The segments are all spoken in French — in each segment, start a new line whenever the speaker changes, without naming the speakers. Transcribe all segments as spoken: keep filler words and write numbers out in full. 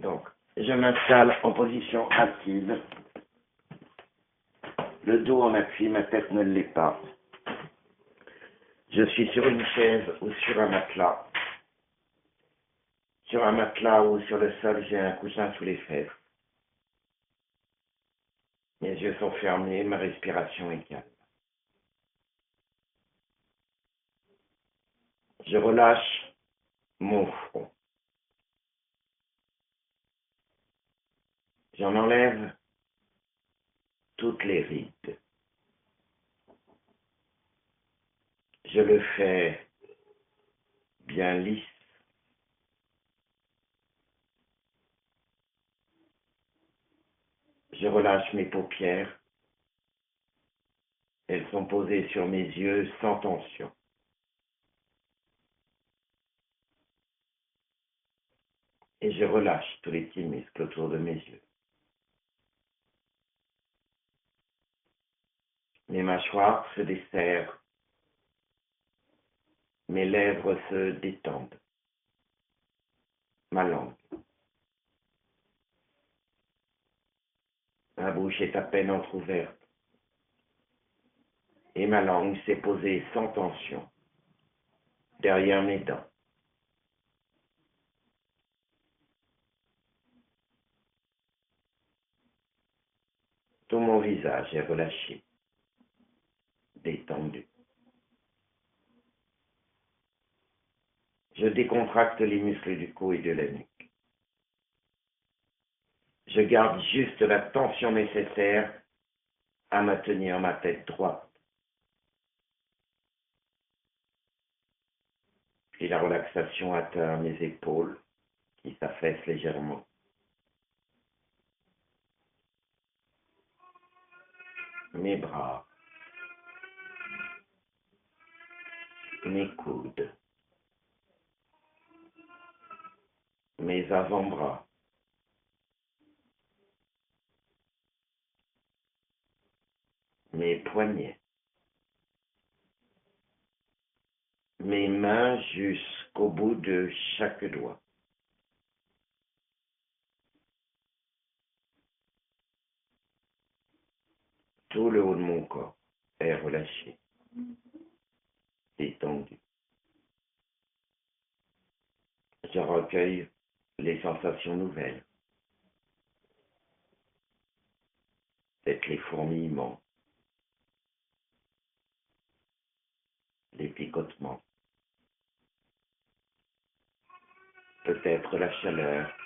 Donc, je m'installe en position assise. Le dos en appui, ma tête ne l'est pas. Je suis sur une chaise ou sur un matelas. Sur un matelas ou sur le sol, j'ai un coussin sous les fesses. Mes yeux sont fermés, ma respiration est calme. Je relâche mon front. J'en enlève toutes les rides. Je le fais bien lisse. Je relâche mes paupières. Elles sont posées sur mes yeux sans tension. Et je relâche tous les petits muscles autour de mes yeux. Mes mâchoires se desserrent. Mes lèvres se détendent. Ma langue. Ma bouche est à peine entrouverte. Et ma langue s'est posée sans tension derrière mes dents. Tout mon visage est relâché, détendu. Je décontracte les muscles du cou et de la nuque. Je garde juste la tension nécessaire à maintenir ma tête droite. Puis la relaxation atteint mes épaules qui s'affaissent légèrement. Mes bras, mes coudes, mes avant-bras, mes poignets, mes mains jusqu'au bout de chaque doigt. Tout le haut de mon corps est relâché, détendu. Je recueille les sensations nouvelles. Peut-être les fourmillements, les picotements, peut-être la chaleur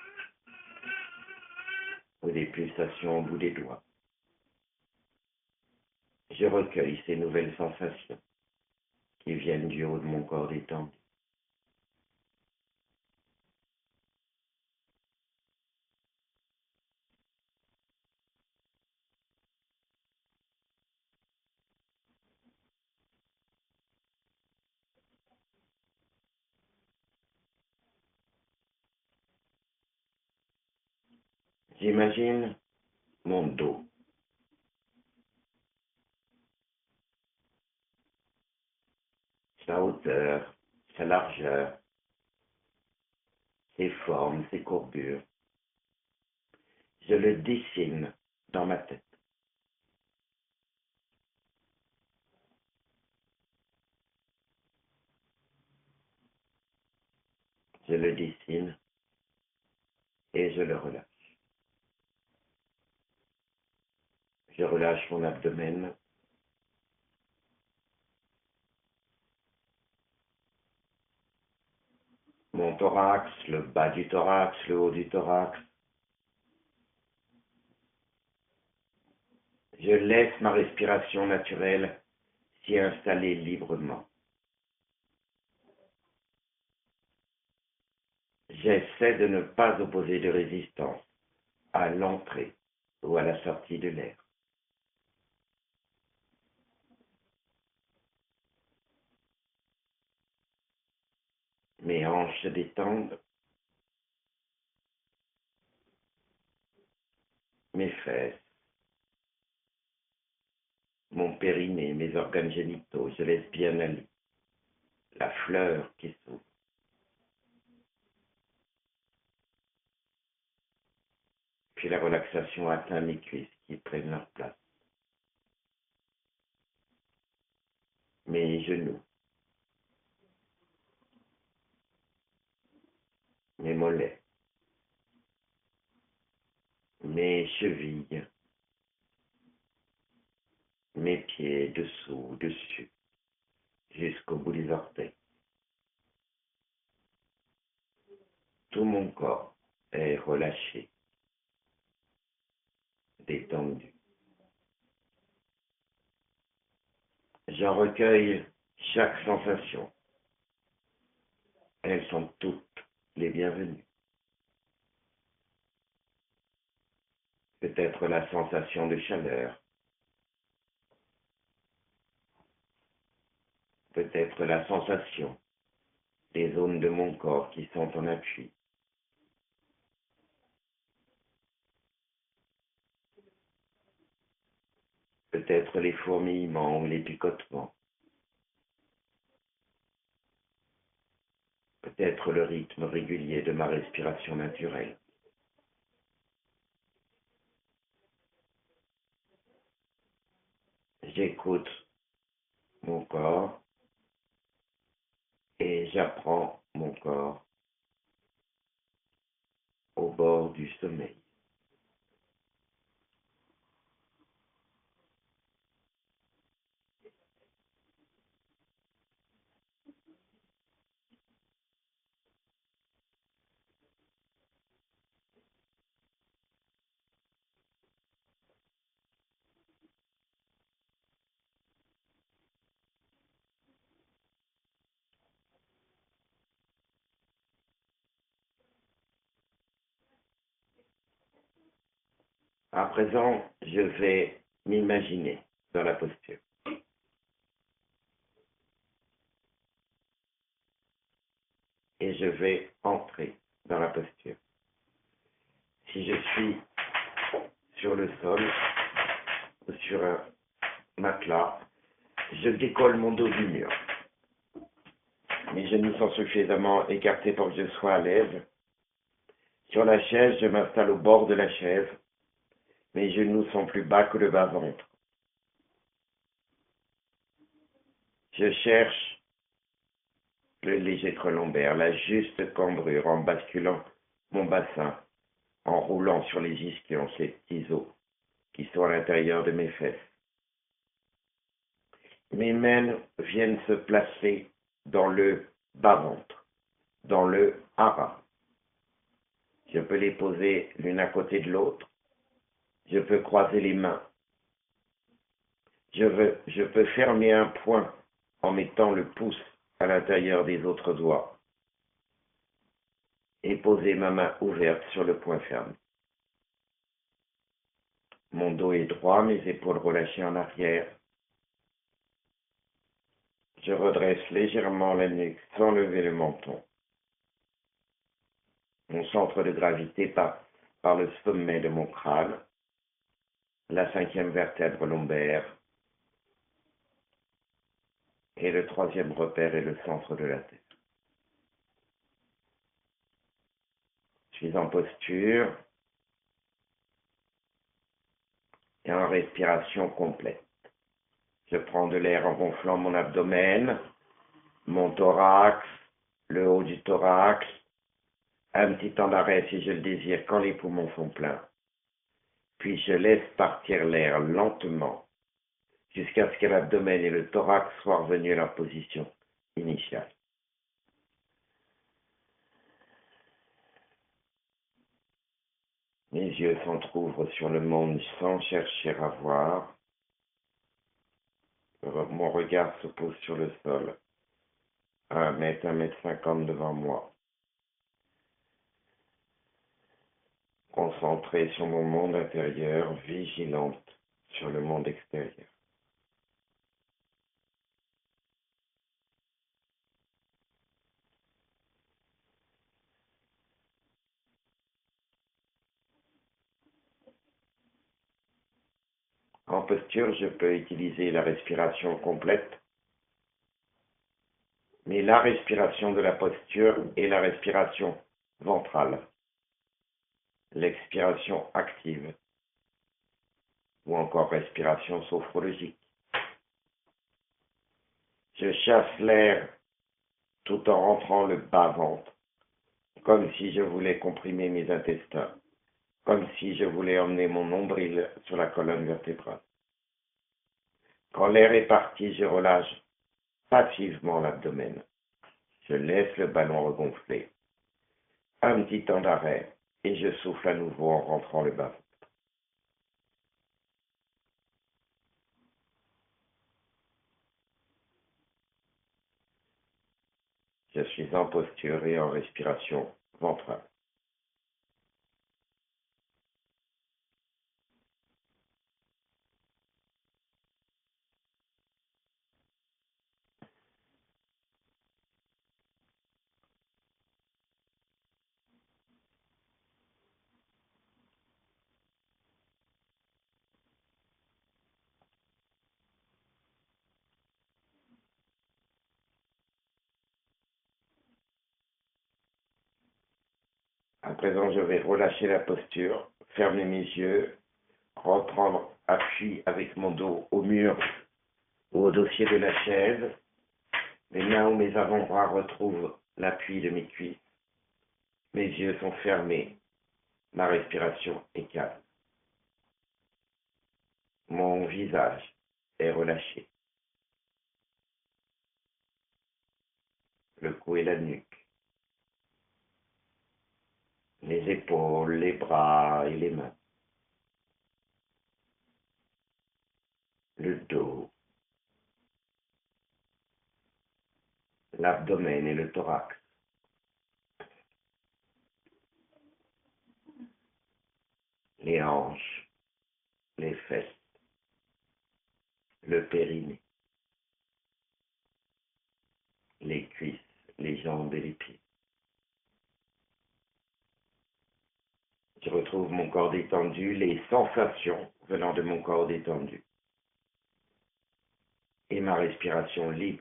ou des pulsations au bout des doigts. Je recueille ces nouvelles sensations qui viennent du haut de mon corps détendu. J'imagine mon dos. Sa hauteur, sa largeur, ses formes, ses courbures. Je le dessine dans ma tête. Je le dessine et je le relâche. Je relâche mon abdomen. Mon thorax, le bas du thorax, le haut du thorax. Je laisse ma respiration naturelle s'y installer librement. J'essaie de ne pas opposer de résistance à l'entrée ou à la sortie de l'air. Mes hanches se détendent, mes fesses, mon périnée, mes organes génitaux, je laisse bien aller la fleur qui s'ouvre. Puis la relaxation atteint mes cuisses qui prennent leur place. Mes genoux, mes mollets, mes chevilles, mes pieds dessous, dessus, jusqu'au bout des orteils. Tout mon corps est relâché, détendu. J'en recueille chaque sensation. Elles sont toutes les bienvenues. Peut-être la sensation de chaleur, peut-être la sensation des zones de mon corps qui sont en appui. Peut-être les fourmillements ou les picotements. Peut-être le rythme régulier de ma respiration naturelle. J'écoute mon corps et j'apprends mon corps au bord du sommeil. À présent, je vais m'imaginer dans la posture. Et je vais entrer dans la posture. Si je suis sur le sol ou sur un matelas, je décolle mon dos du mur. Mes genoux sont suffisamment écartés pour que je sois à l'aise. Sur la chaise, je m'installe au bord de la chaise. Mes genoux sont plus bas que le bas-ventre. Je cherche le léger creux lombaire, la juste cambrure en basculant mon bassin, en roulant sur les ischions, ces petits os qui sont à l'intérieur de mes fesses. Mes mains viennent se placer dans le bas-ventre, dans le hara. Je peux les poser l'une à côté de l'autre. Je peux croiser les mains. Je, veux, je peux fermer un poing en mettant le pouce à l'intérieur des autres doigts et poser ma main ouverte sur le poing ferme. Mon dos est droit, mes épaules relâchées en arrière. Je redresse légèrement la nuque sans lever le menton. Mon centre de gravité passe par le sommet de mon crâne, la cinquième vertèbre lombaire, et le troisième repère est le centre de la tête. Je suis en posture et en respiration complète. Je prends de l'air en gonflant mon abdomen, mon thorax, le haut du thorax, un petit temps d'arrêt si je le désire quand les poumons sont pleins. Puis je laisse partir l'air lentement jusqu'à ce que l'abdomen et le thorax soient revenus à leur position initiale. Mes yeux s'entr'ouvrent sur le monde sans chercher à voir. Mon regard se pose sur le sol, à un mètre, un mètre cinquante devant moi. Concentrée sur mon monde intérieur, vigilante sur le monde extérieur. En posture, je peux utiliser la respiration complète, mais la respiration de la posture est la respiration ventrale. l'expiration active ou encore respiration sophrologique. Je chasse l'air tout en rentrant le bas-ventre, comme si je voulais comprimer mes intestins, comme si je voulais emmener mon nombril sur la colonne vertébrale. Quand l'air est parti, je relâche passivement l'abdomen. Je laisse le ballon regonfler. Un petit temps d'arrêt et je souffle à nouveau en rentrant le bas-ventre. Je suis en posture et en respiration ventrale. À présent, je vais relâcher la posture, fermer mes yeux, reprendre appui avec mon dos au mur ou au dossier de la chaise. Mes mains ou mes avant-bras retrouvent l'appui de mes cuisses. Mes yeux sont fermés. Ma respiration est calme. Mon visage est relâché. Le cou et la nuque. Les épaules, les bras et les mains. Le dos. L'abdomen et le thorax. Les hanches, les fesses, le périnée, les cuisses, les jambes et les pieds. Je retrouve mon corps détendu, les sensations venant de mon corps détendu et ma respiration libre.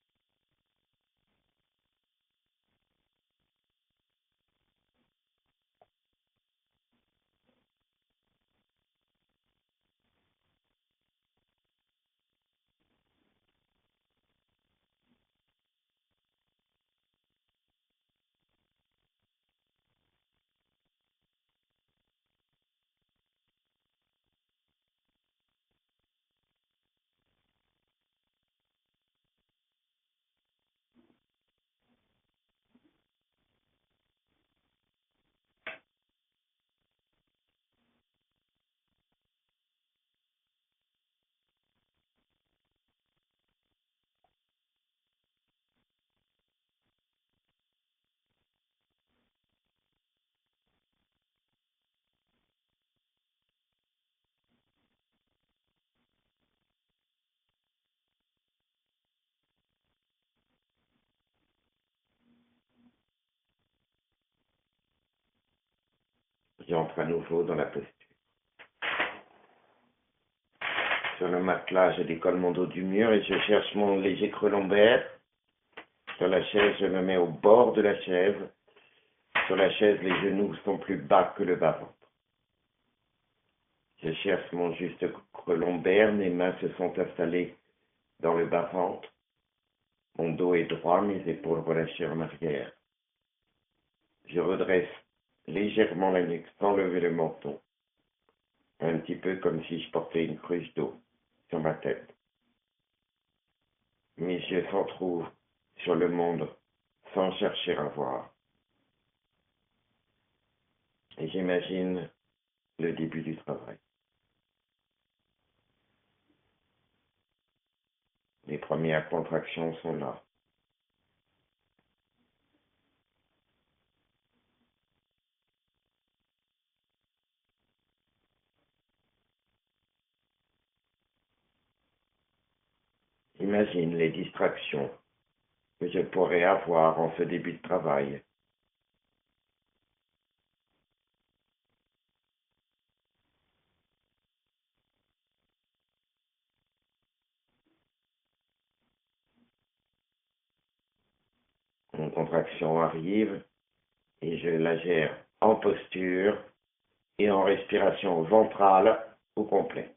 J'entre à nouveau dans la posture. Sur le matelas, je décolle mon dos du mur et je cherche mon léger creux lombaire. Sur la chaise, je me mets au bord de la chaise. Sur la chaise, les genoux sont plus bas que le bas-ventre. Je cherche mon juste creux lombaire. Mes mains se sont installées dans le bas-ventre. Mon dos est droit, mes épaules relâchées en arrière. Je redresse légèrement la nuque sans lever le menton. Un petit peu comme si je portais une cruche d'eau sur ma tête. Mes yeux s'entrouvent sur le monde sans chercher à voir. Et j'imagine le début du travail. Les premières contractions sont là. J'imagine les distractions que je pourrais avoir en ce début de travail. Une contraction arrive et je la gère en posture et en respiration ventrale ou complète.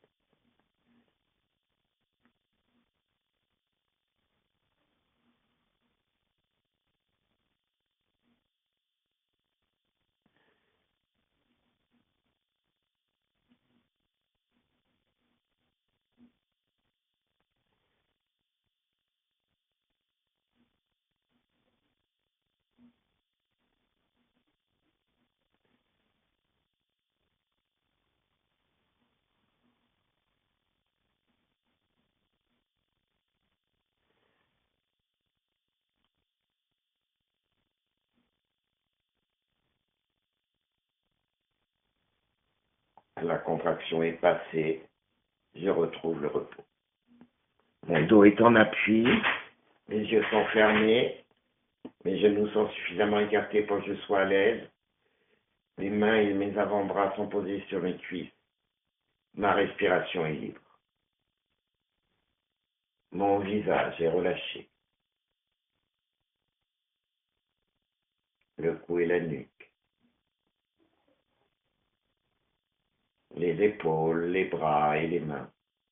La contraction est passée, je retrouve le repos. Mon dos est en appui, mes yeux sont fermés, mes genoux sont suffisamment écartés pour que je sois à l'aise. Les mains et mes avant-bras sont posés sur mes cuisses. Ma respiration est libre. Mon visage est relâché. Le cou et la nuque. Les épaules, les bras et les mains.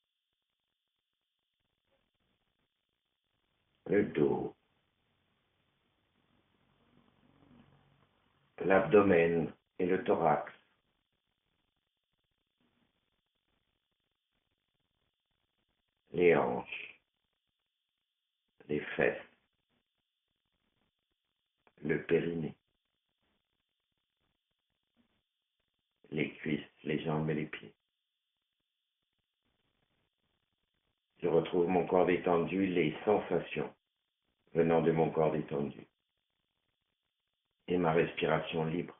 Le dos. L'abdomen et le thorax. Les hanches. Les fesses. Le périnée. Les cuisses, les jambes et les pieds. Je retrouve mon corps détendu, les sensations venant de mon corps détendu et ma respiration libre.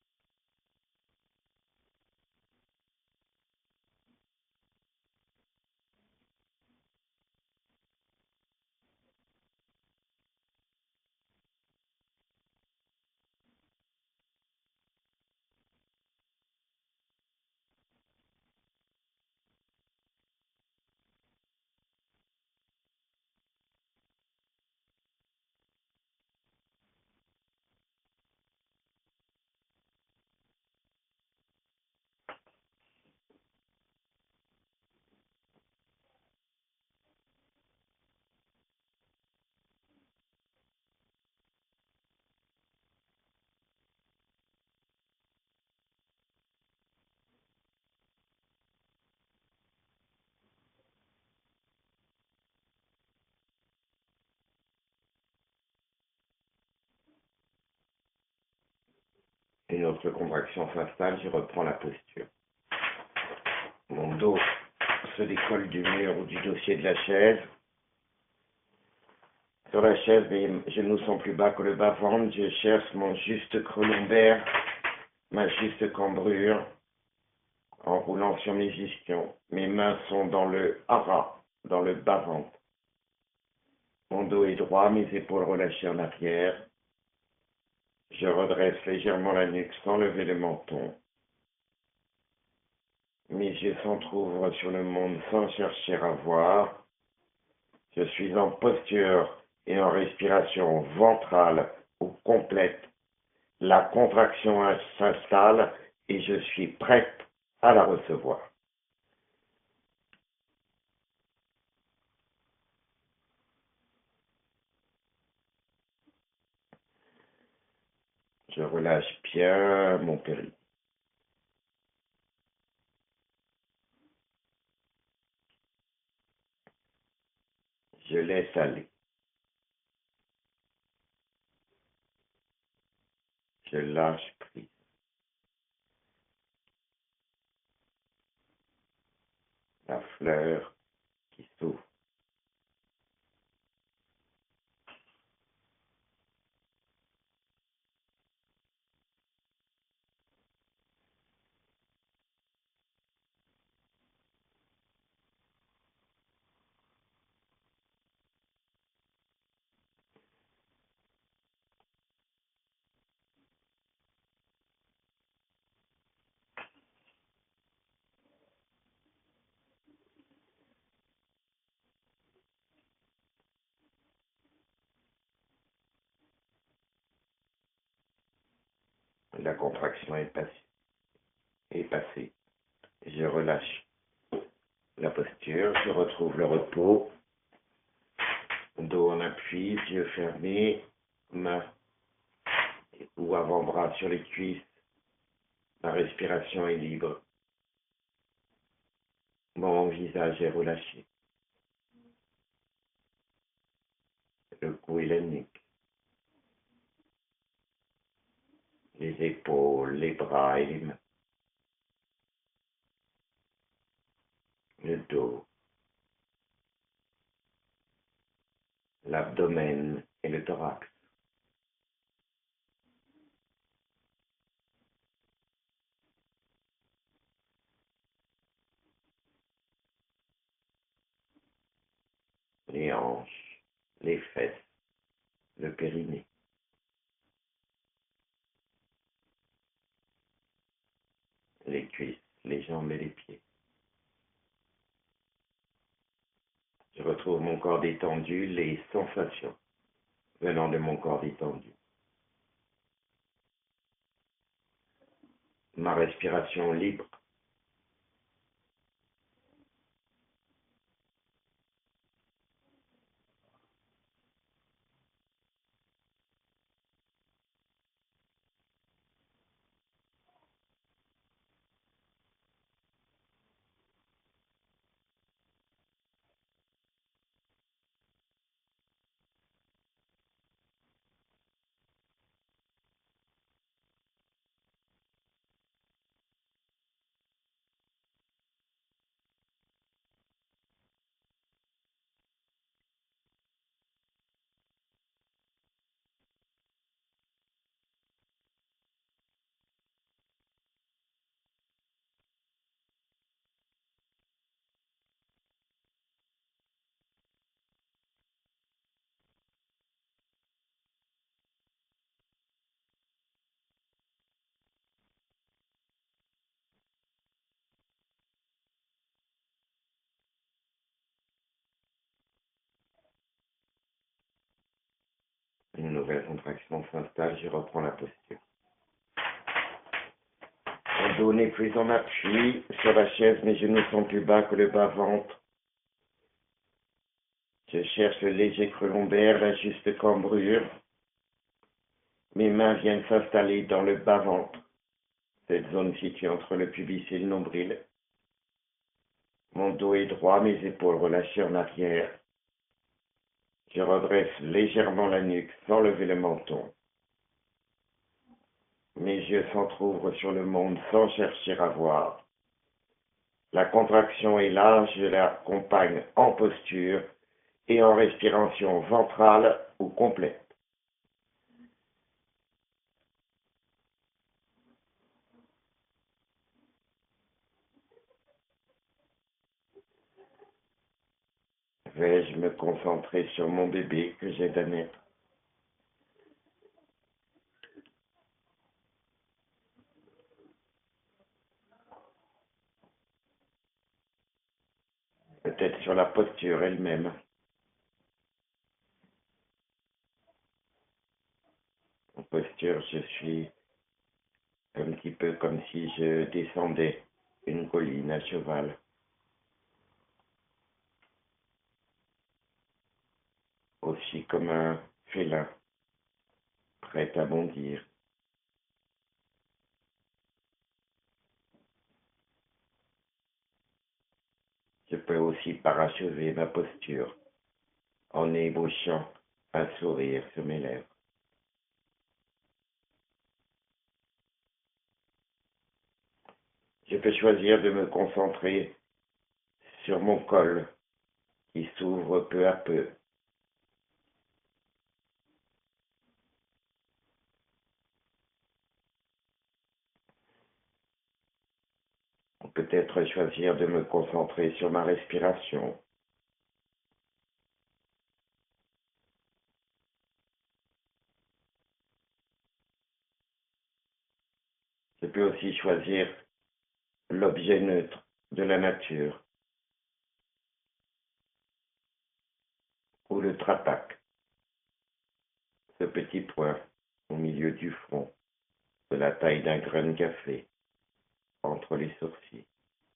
Une autre contraction s'installe, je reprends la posture. Mon dos se décolle du mur ou du dossier de la chaise. Sur la chaise, mes genoux sont plus bas que le bas-ventre. Je cherche mon juste creux lombaire, ma juste cambrure, en roulant sur mes ischions. Mes mains sont dans le hara, dans le bas-ventre. Mon dos est droit, mes épaules relâchées en arrière. Je redresse légèrement la nuque sans lever le menton. Mes yeux s'entr'ouvrent sur le monde sans chercher à voir. Je suis en posture et en respiration ventrale ou complète. La contraction s'installe et je suis prête à la recevoir. Je relâche bien mon périnée. Je laisse aller. Je lâche prise. La fleur qui s'ouvre. La contraction est passée. est passé. Je relâche la posture, je retrouve le repos, dos en appui, yeux fermés, main ou avant-bras sur les cuisses, ma respiration est libre, mon visage est relâché, le cou et la nuque, les épaules, les bras et les mains, le dos, l'abdomen et le thorax. Les hanches, les fesses, le périnée. Les cuisses, les jambes et les pieds. Je retrouve mon corps détendu, les sensations venant de mon corps détendu. Ma respiration libre. Une nouvelle contraction s'installe, je reprends la posture. Mon dos n'est plus en appui sur la chaise, mes genoux sont plus bas que le bas-ventre. Je cherche le léger creux lombaire, la juste cambrure. Mes mains viennent s'installer dans le bas-ventre, cette zone située entre le pubis et le nombril. Mon dos est droit, mes épaules relâchées en arrière. Je redresse légèrement la nuque sans lever le menton. Mes yeux s'entr'ouvrent sur le monde sans chercher à voir. La contraction est là, je l'accompagne en posture et en respiration ventrale ou complète. Vais-je me concentrer sur mon bébé que j'ai à naître? Peut-être sur la posture elle-même. En posture, je suis un petit peu comme si je descendais une colline à cheval. Aussi comme un félin, prêt à bondir. Je peux aussi parachever ma posture en ébauchant un sourire sur mes lèvres. Je peux choisir de me concentrer sur mon col qui s'ouvre peu à peu. Peut-être choisir de me concentrer sur ma respiration. Je peux aussi choisir l'objet neutre de la nature ou le trapac, ce petit point au milieu du front, de la taille d'un grain de café, entre les sourcils.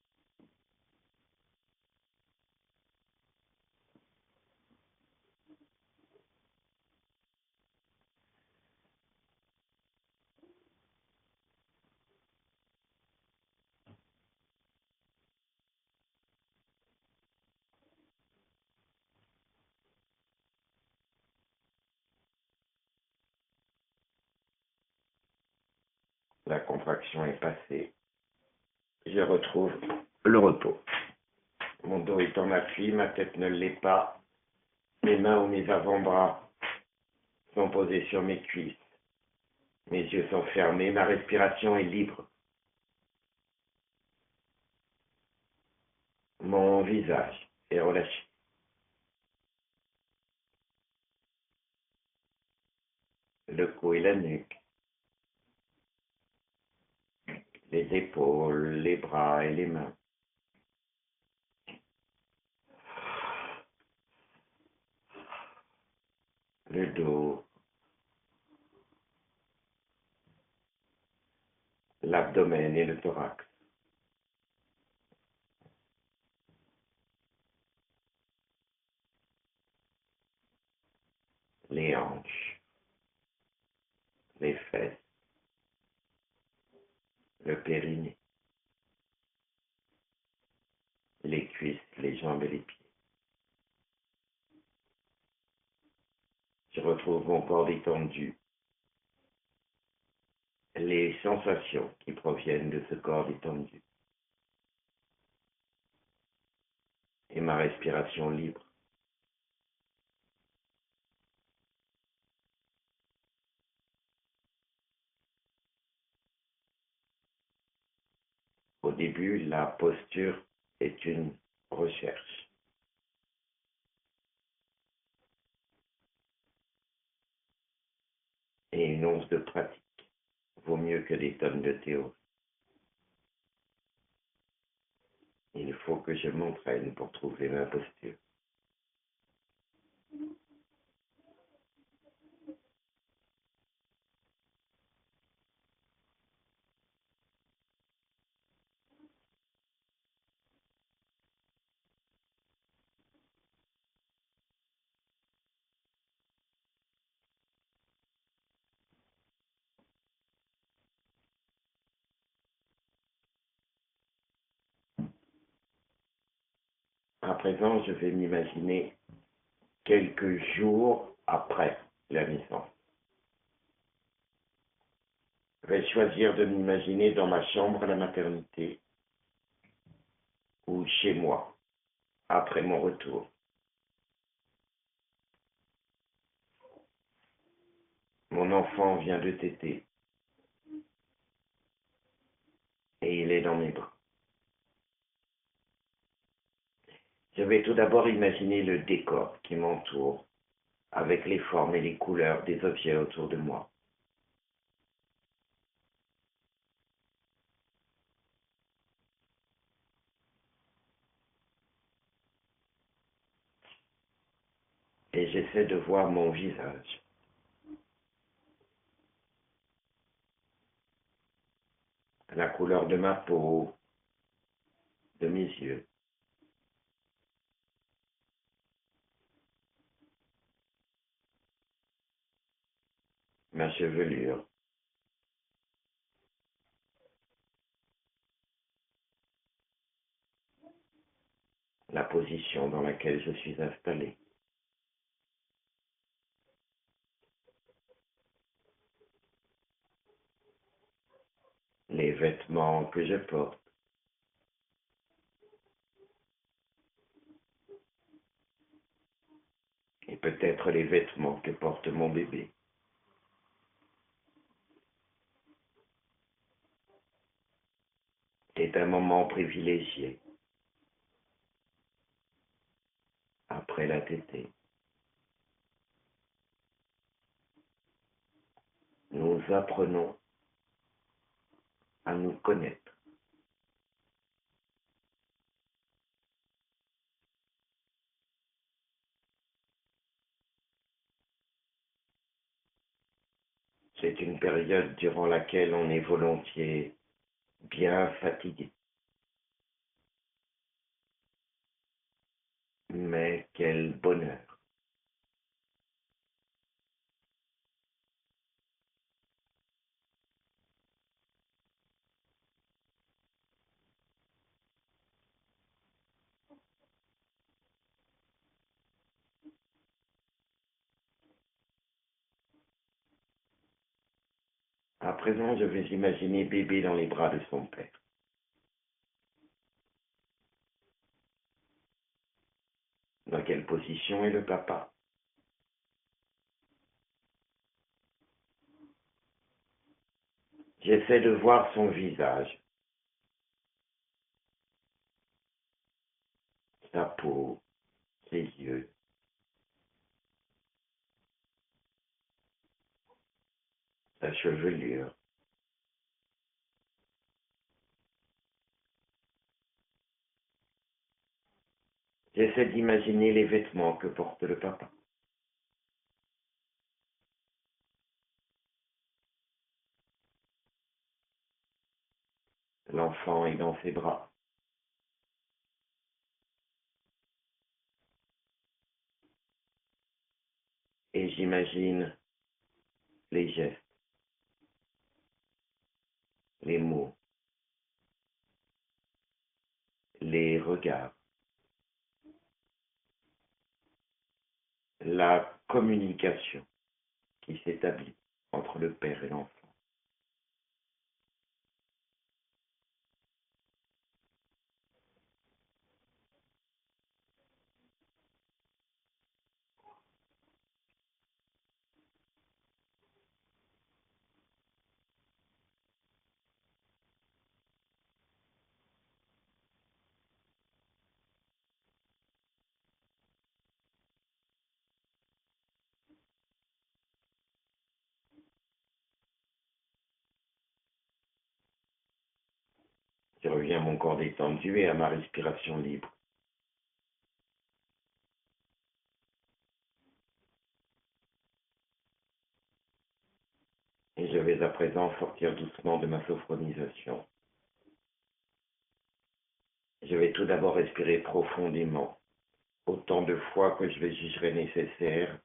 La contraction est passée. Je retrouve le repos. Mon dos est en appui, ma tête ne l'est pas. Mes mains ou mes avant-bras sont posés sur mes cuisses. Mes yeux sont fermés, ma respiration est libre. Mon visage est relâché. Le cou et la nuque. Les épaules, les bras et les mains. Le dos. L'abdomen et le thorax. Les hanches. Les fesses. Le périnée. Les cuisses, les jambes et les pieds. Je retrouve mon corps détendu. Les sensations qui proviennent de ce corps détendu. Et ma respiration libre. Au début, la posture est une recherche. Et une once de pratique vaut mieux que des tonnes de théorie. Il faut que je m'entraîne pour trouver ma posture. À présent, je vais m'imaginer quelques jours après la naissance. Je vais choisir de m'imaginer dans ma chambre à la maternité ou chez moi, après mon retour. Mon enfant vient de téter et il est dans mes bras. Je vais tout d'abord imaginer le décor qui m'entoure, avec les formes et les couleurs des objets autour de moi. Et j'essaie de voir mon visage. La couleur de ma peau, de mes yeux. Ma chevelure. La position dans laquelle je suis installé. Les vêtements que je porte. Et peut-être les vêtements que porte mon bébé. C'est un moment privilégié. Après la tétée. Nous apprenons à nous connaître. C'est une période durant laquelle on est volontiers bien fatigué. Mais quel bonheur! À présent, je vais imaginer bébé dans les bras de son père. Dans quelle position est le papa? J'essaie de voir son visage, sa peau, ses yeux. Sa chevelure. J'essaie d'imaginer les vêtements que porte le papa. L'enfant est dans ses bras. Et j'imagine les gestes, les mots, les regards, la communication qui s'établit entre le père et l'enfant. Je reviens à mon corps détendu et à ma respiration libre. Et je vais à présent sortir doucement de ma sophronisation. Je vais tout d'abord respirer profondément, autant de fois que je le jugerai nécessaire,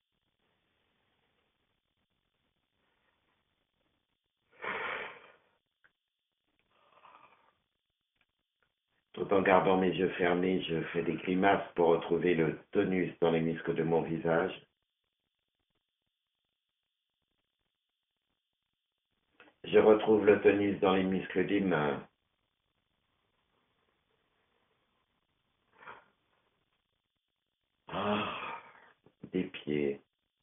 tout en gardant mes yeux fermés. Je fais des grimaces pour retrouver le tonus dans les muscles de mon visage. Je retrouve le tonus dans les muscles des mains, ah, des pieds,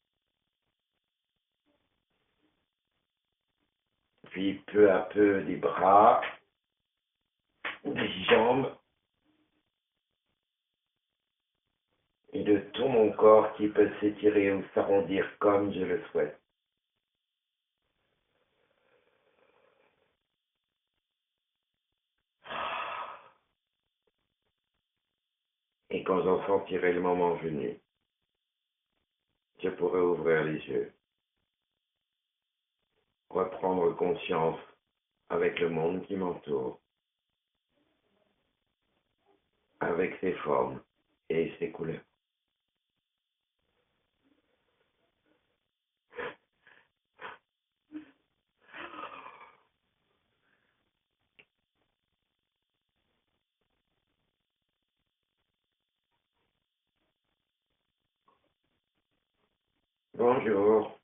puis peu à peu des bras, des jambes et de tout mon corps qui peut s'étirer ou s'arrondir comme je le souhaite. Et quand j'en sentirai le moment venu, je pourrai ouvrir les yeux, reprendre conscience avec le monde qui m'entoure, avec ses formes et ses couleurs. Bonjour.